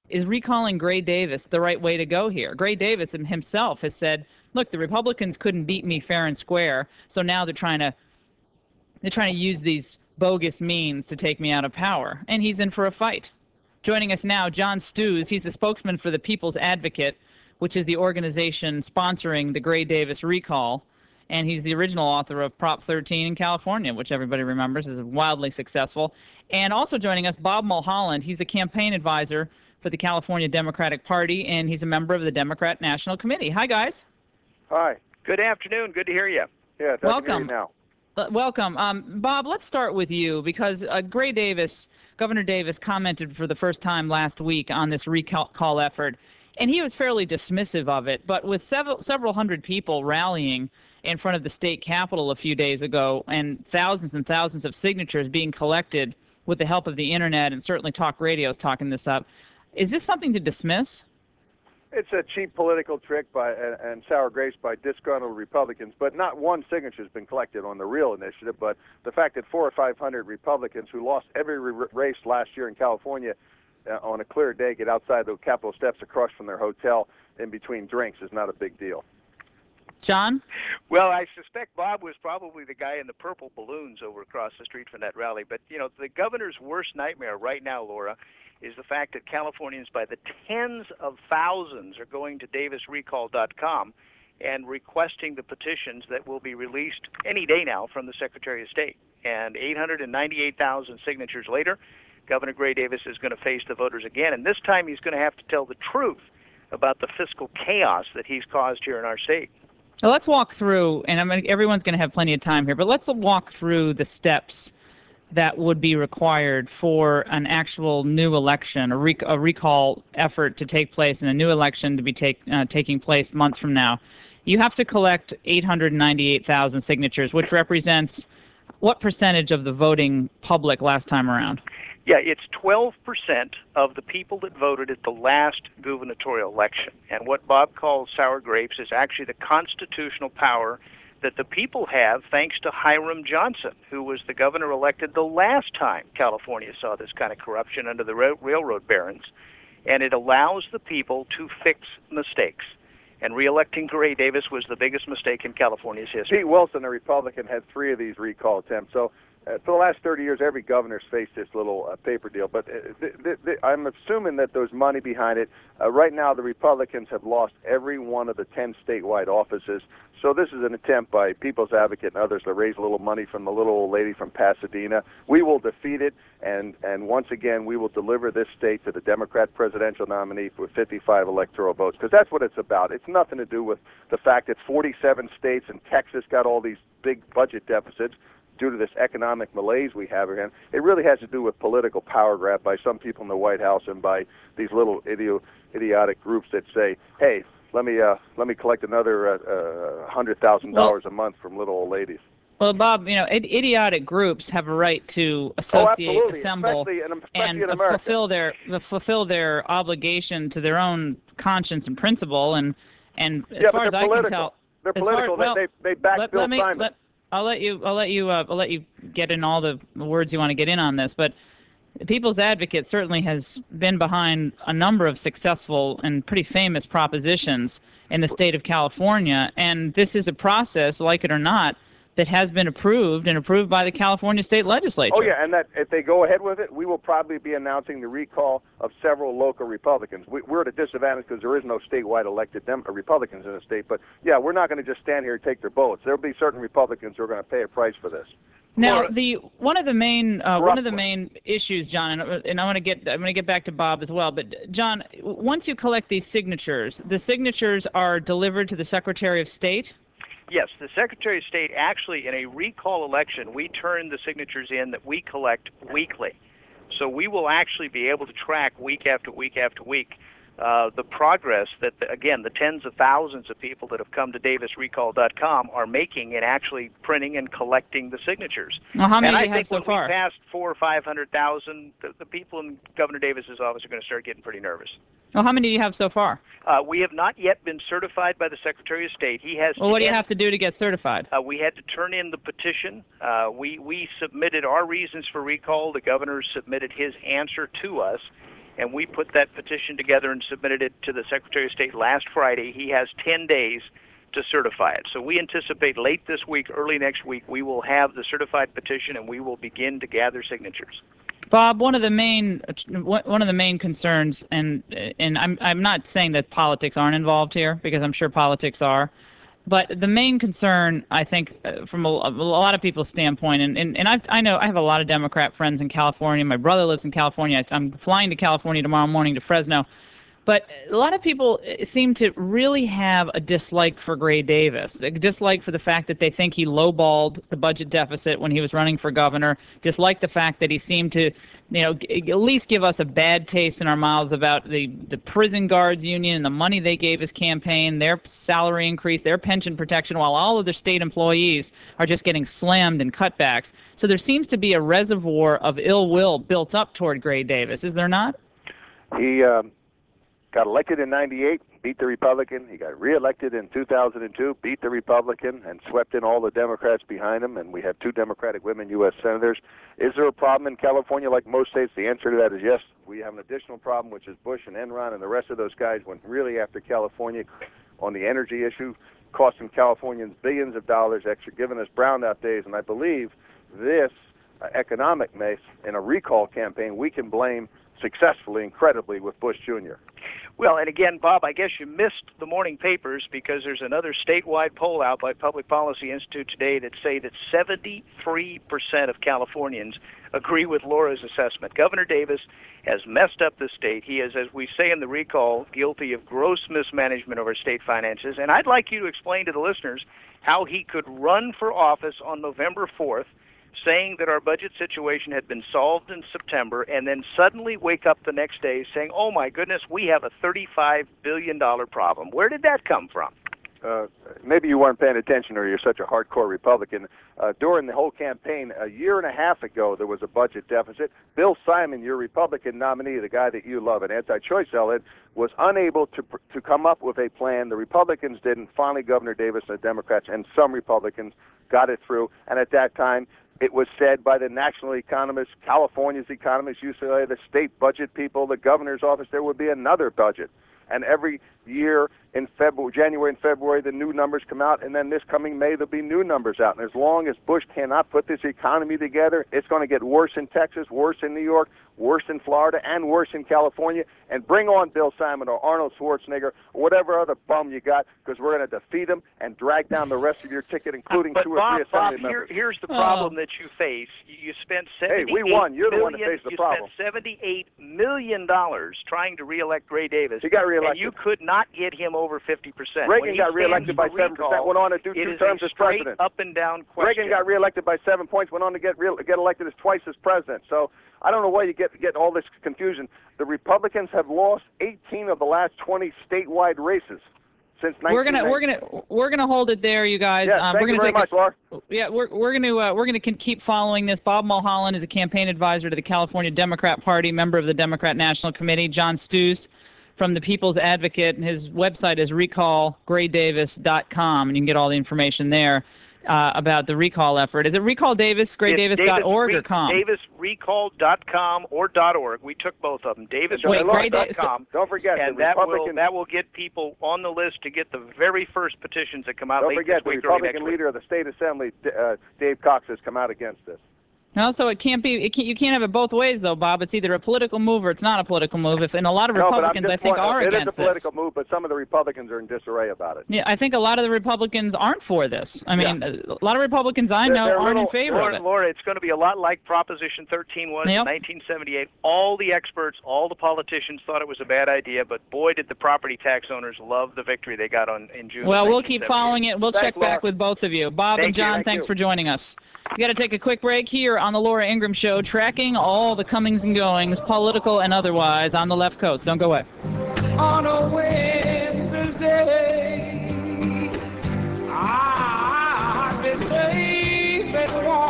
is recalling Gray Davis the right way to go here? Gray Davis himself has said, look, the Republicans couldn't beat me fair and square, so now they're trying to use these bogus means to take me out of power, and he's in for a fight. Joining us now, John Stews. He's the spokesman for the People's Advocate, which is the organization sponsoring the Gray Davis recall, and he's the original author of Prop 13 in California, which everybody remembers is wildly successful. And also joining us, Bob Mulholland. He's a campaign advisor for the California Democratic Party, and he's a member of the Democrat National Committee. Hi, guys. Hi. Good afternoon. Good to hear you. Yeah, Welcome. now. Welcome. Bob, let's start with you because Governor Davis commented for the first time last week on this recall effort, and he was fairly dismissive of it. But with several hundred people rallying in front of the state capitol a few days ago and thousands of signatures being collected with the help of the internet, and certainly talk radio is talking this up, is this something to dismiss? It's a cheap political trick and sour grapes by disgruntled Republicans, but not one signature has been collected on the real initiative. But the fact that 400 or 500 Republicans who lost every race last year in California on a clear day get outside the Capitol steps across from their hotel in between drinks is not a big deal. John? Well, I suspect Bob was probably the guy in the purple balloons over across the street from that rally. But, the governor's worst nightmare right now, Laura, is the fact that Californians by the tens of thousands are going to davisrecall.com and requesting the petitions that will be released any day now from the Secretary of State. And 898,000 signatures later, Governor Gray Davis is going to face the voters again. And this time he's going to have to tell the truth about the fiscal chaos that he's caused here in our state. Well, let's walk through, and everyone's going to have plenty of time here, but let's walk through the steps that would be required for an actual new election, a recall effort to take place, and a new election to be taking place months from now. You have to collect 898,000 signatures, which represents what percentage of the voting public last time around? Yeah, it's 12% of the people that voted at the last gubernatorial election. And what Bob calls sour grapes is actually the constitutional power that the people have thanks to Hiram Johnson, who was the governor elected the last time California saw this kind of corruption under the railroad barons. And it allows the people to fix mistakes. And re-electing Gray Davis was the biggest mistake in California's history. Pete Wilson, a Republican, had 3 of these recall attempts. So for the last 30 years, every governor's faced this little paper deal. But I'm assuming that there's money behind it. Right now, the Republicans have lost every one of the 10 statewide offices. So this is an attempt by People's Advocate and others to raise a little money from the little old lady from Pasadena. We will defeat it, and once again, we will deliver this state to the Democrat presidential nominee with 55 electoral votes, because that's what it's about. It's nothing to do with the fact that 47 states and Texas got all these big budget deficits due to this economic malaise we have again. It really has to do with political power grab by some people in the White House and by these little idiotic groups that say, hey, let me collect another $100,000 a month from little old ladies. Well, Bob, idiotic groups have a right to associate, assemble, especially and fulfill their obligation to their own conscience and principle. And as far as I can tell, they're political. They back Bill Simon. I'll let you get in all the words you want to get in on this, but the People's Advocate certainly has been behind a number of successful and pretty famous propositions in the state of California, and this is a process, like it or not, that has been approved by the California State Legislature. Oh, yeah, and that if they go ahead with it, we will probably be announcing the recall of several local Republicans. We're at a disadvantage because there is no statewide elected Republicans in the state, but, yeah, we're not going to just stand here and take their votes. There will be certain Republicans who are going to pay a price for this. Now, one of the main issues, John, and I want to get back to Bob as well. But John, once you collect these signatures, the signatures are delivered to the Secretary of State. Yes, the Secretary of State actually, in a recall election, we turn the signatures in that we collect weekly. So we will actually be able to track week after week after week the progress that, again, the tens of thousands of people that have come to davisrecall.com are making in actually printing and collecting the signatures. Well, how many do you have so far? We passed 400,000 or 500,000. The people in Governor Davis's office are going to start getting pretty nervous. Well, how many do you have so far? We have not yet been certified by the Secretary of State. He has. Well, what do you have to do to get certified? We had to turn in the petition. We submitted our reasons for recall. The governor submitted his answer to us. and we put that petition together and submitted it to the Secretary of State last Friday. He has 10 days to certify it. So we anticipate late this week, early next week, we will have the certified petition and we will begin to gather signatures. Bob, one of the main concerns, and I'm not saying that politics aren't involved here, because I'm sure politics are, but the main concern, I think, from a lot of people's standpoint, and I know I have a lot of Democrat friends in California. My brother lives in California. I'm flying to California tomorrow morning to Fresno. But a lot of people seem to really have a dislike for Gray Davis, a dislike for the fact that they think he lowballed the budget deficit when he was running for governor, dislike the fact that he seemed to, at least give us a bad taste in our mouths about the prison guards union and the money they gave his campaign, their salary increase, their pension protection, while all of their state employees are just getting slammed in cutbacks. So there seems to be a reservoir of ill will built up toward Gray Davis, is there not? He got elected in 98, beat the Republican. He got reelected in 2002, beat the Republican, and swept in all the Democrats behind him, and we have 2 Democratic women U.S. senators. Is there a problem in California like most states? The answer to that is yes. We have an additional problem, which is Bush and Enron and the rest of those guys went really after California on the energy issue, costing Californians billions of dollars extra, giving us brownout days, and I believe this economic mess in a recall campaign we can blame successfully, incredibly, with Bush Jr. Well, and again, Bob, I guess you missed the morning papers because there's another statewide poll out by Public Policy Institute today that say that 73% of Californians agree with Laura's assessment. Governor Davis has messed up the state. He is, as we say in the recall, guilty of gross mismanagement of our state finances. And I'd like you to explain to the listeners how he could run for office on November 4th, saying that our budget situation had been solved in September, and then suddenly wake up the next day saying, oh my goodness, we have a $35 billion problem. Where did that come from? Maybe you weren't paying attention or you're such a hardcore Republican. During the whole campaign, a year and a half ago, there was a budget deficit. Bill Simon, your Republican nominee, the guy that you love, an anti-choice zealot, was unable to come up with a plan. The Republicans didn't. Finally, Governor Davis and the Democrats and some Republicans got it through. And at that time, it was said by the national economists, California's economists, UCLA, the state budget people, the governor's office, there would be another budget. And every year in January and February, the new numbers come out, and then this coming May, there'll be new numbers out. And as long as Bush cannot put this economy together, it's going to get worse in Texas, worse in New York, worse in Florida, and worse in California. And bring on Bill Simon or Arnold Schwarzenegger or whatever other bum you got, because we're going to defeat him and drag down the rest of your ticket, including but 2 or Bob, 3 assembly members. Here's the problem that you face. You spent $78 Hey, we won. You're the one that faced the problem. You spent $78 million trying to reelect Gray Davis. He got reelected. And you could not get him over 50%. Reagan got reelected by 7%, went on to do 2 terms as president. Up and down question. Reagan got reelected by 7 points, went on to get elected as twice as president. So I don't know why you get all this confusion. The Republicans have lost 18 of the last 20 statewide races since 1990. We're gonna hold it there, you guys. Yeah, thank you very much, Laura. Yeah, we're gonna keep following this. Bob Mulholland is a campaign advisor to the California Democrat Party, member of the Democrat National Committee. John Stews from the People's Advocate, and his website is recallgraydavis.com, and you can get all the information there about the recall effort. Is it Recall Davis, graydavis.org or com? DavisRecall.com or .org. We took both of them. DavisRecall.com. Don't forget, and that will get people on the list to get the very first petitions that come out late this week. Don't forget, the Republican leader of the state assembly, Dave Cox, has come out against this. No, so it can't be. You can't have it both ways, though, Bob. It's either a political move or it's not a political move. And a lot of Republicans, I think, are against this. It is a political move, but some of the Republicans are in disarray about it. Yeah, I think a lot of the Republicans aren't for this. I mean, a lot of Republicans I know aren't in favor of it. Laura, it's going to be a lot like Proposition 13 was in 1978. All the experts, all the politicians thought it was a bad idea, but boy, did the property tax owners love the victory they got in June. Well, we'll keep following it. We'll check back with both of you. Bob and John, thanks for joining us. We got to take a quick break here on the Laura Ingraham Show, tracking all the comings and goings, political and otherwise, on the left coast. Don't go away. On a Wednesday, I say that